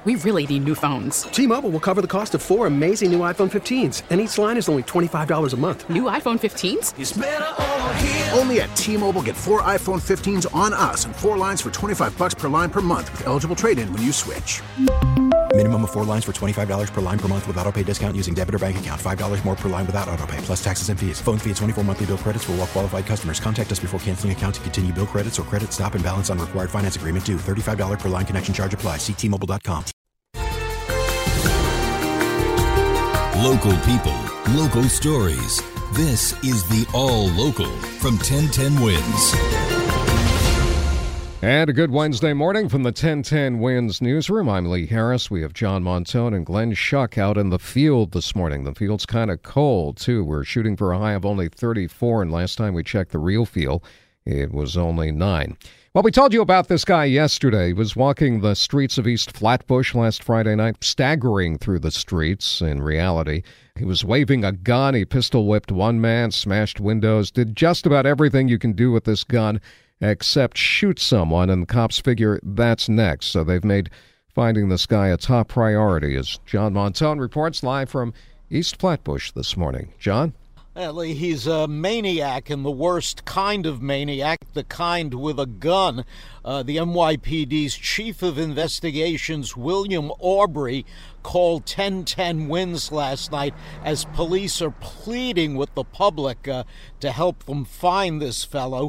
We really need new phones. T-Mobile will cover the cost of 4 amazing new iPhone 15s, and each line is only $25 a month. New iPhone 15s? It's better over here. Only at T-Mobile, get 4 iPhone 15s on us and 4 lines for $25 per line per month with eligible trade-in when you switch. Minimum of 4 lines for $25 per line per month with autopay discount using debit or bank account. $5 more per line without autopay, plus taxes and fees. Phone fee at 24 monthly bill credits for well-qualified customers. Contact us before canceling account to continue bill credits or credit stop and balance on required finance agreement due. $35 per line connection charge applies. See T-Mobile.com. Local people, local stories. This is the All Local from 1010 Wins. And a good Wednesday morning from the 1010 Wins newsroom. I'm Lee Harris. We have John Montone and Glenn Schuck out in the field this morning. The field's kind of cold, too. We're shooting for a high of only 34, and last time we checked the real feel, it was only 9. Well, we told you about this guy yesterday. He was walking the streets of East Flatbush last Friday night, staggering through the streets. In reality, he was waving a gun. He pistol-whipped one man, smashed windows, did just about everything you can do with this gun except shoot someone, and the cops figure that's next. So they've made finding this guy a top priority, as John Montone reports live from East Flatbush this morning. John? Ellie, he's a maniac, and the worst kind of maniac, the kind with a gun. The NYPD's Chief of Investigations, William Aubrey, called 1010 Wins last night as police are pleading with the public to help them find this fellow.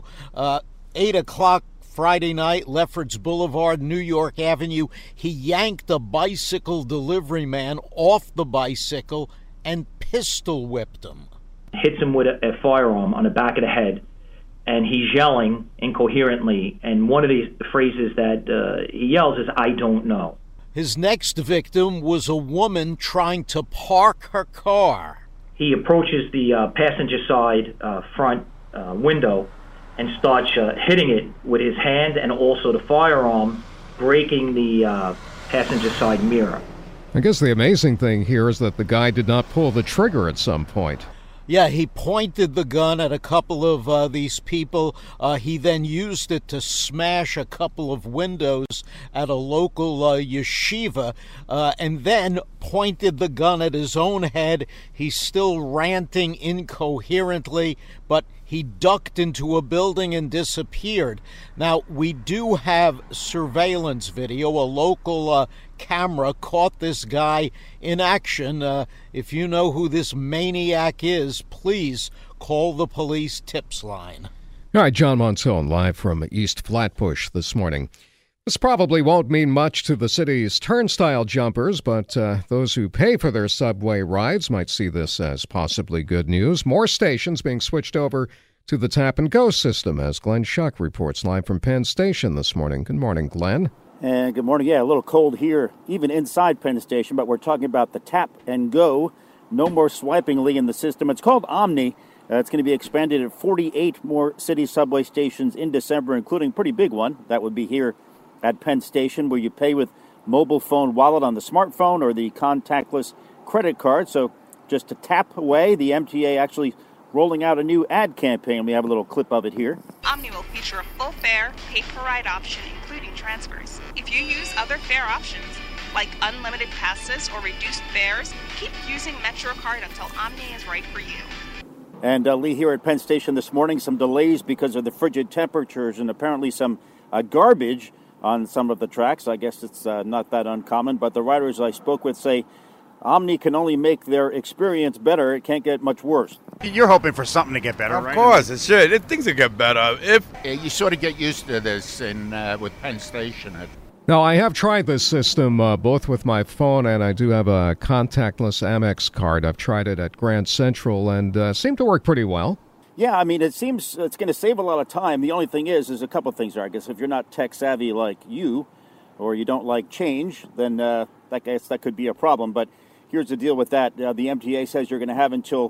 8 o'clock Friday night, Lefferts Boulevard, New York Avenue. He yanked a bicycle delivery man off the bicycle and pistol whipped him. Hits him with a firearm on the back of the head, and he's yelling incoherently. And one of the phrases that he yells is, "I don't know." His next victim was a woman trying to park her car. He approaches the passenger side front window and starts hitting it with his hand and also the firearm, breaking the passenger side mirror. I guess the amazing thing here is that the guy did not pull the trigger at some point. Yeah, he pointed the gun at a couple of these people. He then used it to smash a couple of windows at a local yeshiva, and then pointed the gun at his own head. He's still ranting incoherently, but he ducked into a building and disappeared. Now, we do have surveillance video. A local camera caught this guy in action. If you know who this maniac is, please call the police tips line. All right, John Montone live from East Flatbush this morning. This probably won't mean much to the city's turnstile jumpers, but those who pay for their subway rides might see this as possibly good news. More stations being switched over to the tap-and-go system, as Glenn Schuck reports live from Penn Station this morning. Good morning, Glenn. And good morning. Yeah, a little cold here, even inside Penn Station, but we're talking about the tap-and-go. No more swiping, Lee, in the system. It's called Omni. It's going to be expanded at 48 more city subway stations in December, including a pretty big one. That would be here at Penn Station, where you pay with mobile phone wallet on the smartphone or the contactless credit card. So just to tap away, the MTA actually rolling out a new ad campaign. We have a little clip of it here. Omni will feature a full fare, pay-per-ride option, including transfers. If you use other fare options, like unlimited passes or reduced fares, keep using MetroCard until Omni is right for you. And Lee, here at Penn Station this morning, some delays because of the frigid temperatures and apparently some garbage on some of the tracks. I guess it's not that uncommon, but the riders I spoke with say Omni can only make their experience better. It can't get much worse. You're hoping for something to get better, right? Of course, it should. Things will get better. You sort of get used to this with Penn Station. Now, I have tried this system both with my phone and I do have a contactless Amex card. I've tried it at Grand Central and seemed to work pretty well. Yeah, I mean, it seems it's going to save a lot of time. The only thing is a couple of things there. I guess if you're not tech savvy like you, or you don't like change, then I guess that could be a problem. But here's the deal with that. The MTA says you're going to have until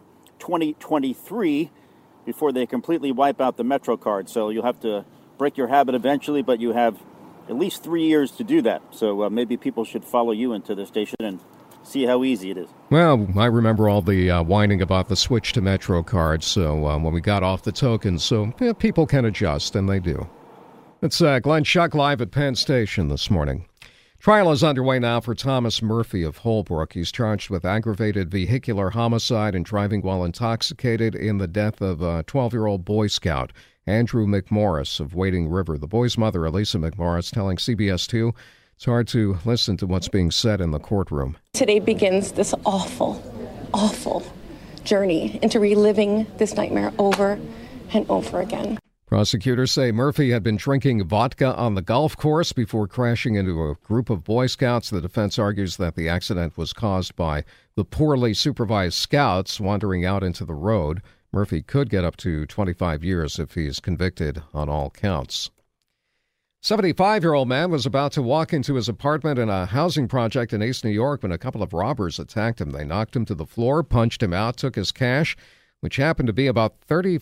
2023 before they completely wipe out the MetroCard. So you'll have to break your habit eventually, but you have at least 3 years to do that. So maybe people should follow you into the station and see how easy it is. Well, I remember all the whining about the switch to MetroCard, so when we got off the tokens, so people can adjust, and they do. It's Glenn Schuck live at Penn Station this morning. Trial is underway now for Thomas Murphy of Holbrook. He's charged with aggravated vehicular homicide and driving while intoxicated in the death of a 12-year-old Boy Scout, Andrew McMorris of Wading River. The boy's mother, Elisa McMorris, telling CBS 2 it's hard to listen to what's being said in the courtroom. Today begins this awful, awful journey into reliving this nightmare over and over again. Prosecutors say Murphy had been drinking vodka on the golf course before crashing into a group of Boy Scouts. The defense argues that the accident was caused by the poorly supervised scouts wandering out into the road. Murphy could get up to 25 years if he's convicted on all counts. 75-year-old man was about to walk into his apartment in a housing project in East New York when a couple of robbers attacked him. They knocked him to the floor, punched him out, took his cash, which happened to be about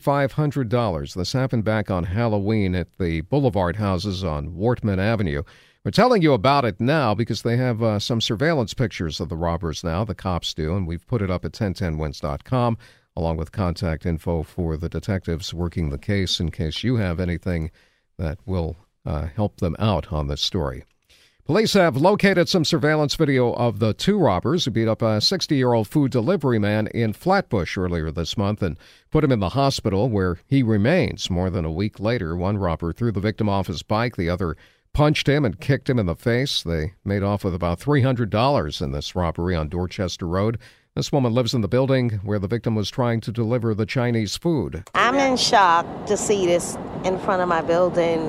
$3,500. This happened back on Halloween at the Boulevard houses on Wortman Avenue. We're telling you about it now because they have some surveillance pictures of the robbers now, the cops do, and we've put it up at 1010wins.com, along with contact info for the detectives working the case in case you have anything that will help them out on this story. Police have located some surveillance video of the two robbers who beat up a 60-year-old food delivery man in Flatbush earlier this month and put him in the hospital where he remains. More than a week later, one robber threw the victim off his bike. The other punched him and kicked him in the face. They made off with about $300 in this robbery on Dorchester Road. This woman lives in the building where the victim was trying to deliver the Chinese food. I'm in shock to see this in front of my building.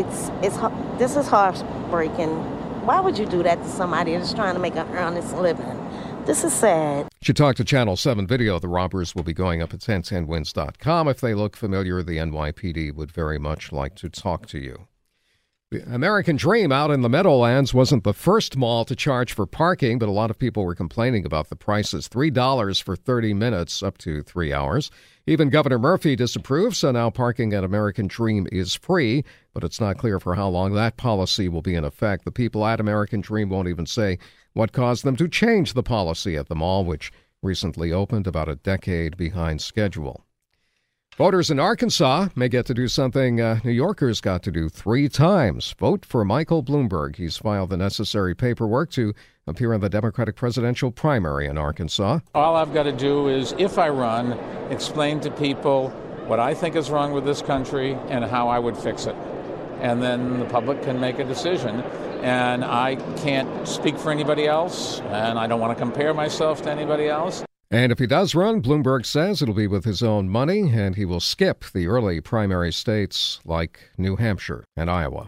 This is heartbreaking. Why would you do that to somebody that's trying to make an honest living? This is sad. She talked to Channel 7 video. The robbers will be going up at 1010wins.com. If they look familiar, the NYPD would very much like to talk to you. The American Dream out in the Meadowlands wasn't the first mall to charge for parking, but a lot of people were complaining about the prices. $3 for 30 minutes, up to 3 hours. Even Governor Murphy disapproves, so now parking at American Dream is free, but it's not clear for how long that policy will be in effect. The people at American Dream won't even say what caused them to change the policy at the mall, which recently opened about a decade behind schedule. Voters in Arkansas may get to do something New Yorkers got to do 3 times. Vote for Michael Bloomberg. He's filed the necessary paperwork to appear in the Democratic presidential primary in Arkansas. All I've got to do is, if I run, explain to people what I think is wrong with this country and how I would fix it. And then the public can make a decision. And I can't speak for anybody else, and I don't want to compare myself to anybody else. And if he does run, Bloomberg says it'll be with his own money, and he will skip the early primary states like New Hampshire and Iowa.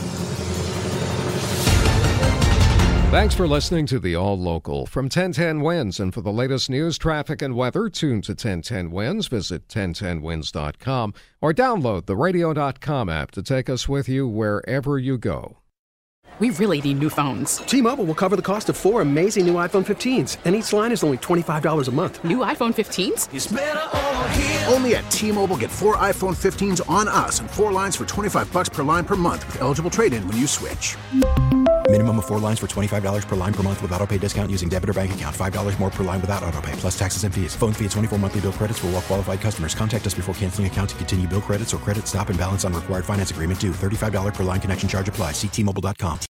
Thanks for listening to the All Local from 1010 Wins. And for the latest news, traffic, and weather, tune to 1010 Wins. Visit 1010wins.com or download the radio.com app to take us with you wherever you go. We really need new phones. T-Mobile will cover the cost of 4 amazing new iPhone 15s, and each line is only $25 a month. New iPhone 15s? It's better over here. Only at T-Mobile, get 4 iPhone 15s on us and 4 lines for $25 per line per month with eligible trade-in when you switch. Minimum of 4 lines for $25 per line per month with autopay discount using debit or bank account. $5 more per line without autopay, plus taxes and fees. Phone fee at 24 monthly bill credits for well-qualified customers. Contact us before canceling account to continue bill credits or credit stop and balance on required finance agreement due. $35 per line connection charge applies. See T-Mobile.com.